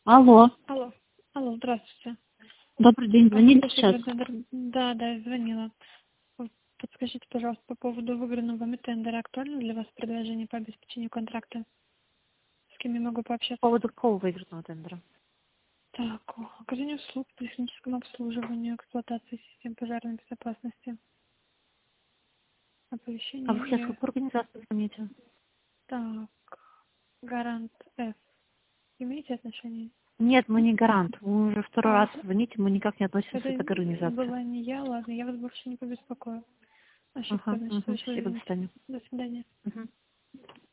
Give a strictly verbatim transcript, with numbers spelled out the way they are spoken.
Алло. Алло. Алло, здравствуйте. Добрый день, звонили сейчас? Да, да, я звонила. Вот подскажите, пожалуйста, по поводу выигранного вами тендера. Актуально для вас предложение по обеспечению контракта? С кем я могу По пообщаться? поводу какого выигранного тендера? Так, оказание услуг по техническому обслуживанию, эксплуатации систем пожарной безопасности, А вы сейчас в оповещение. какую организацию звоните? Так, Гарант F. Имеете отношение? Нет, мы не гарант. Вы уже второй А, раз звоните, мы никак не относимся это к этой организации. была не я, ладно, я вас больше не побеспокою. Ошибка, Ага, значит, угу, вышла, спасибо, до извините. свидания. До свидания. Мгм.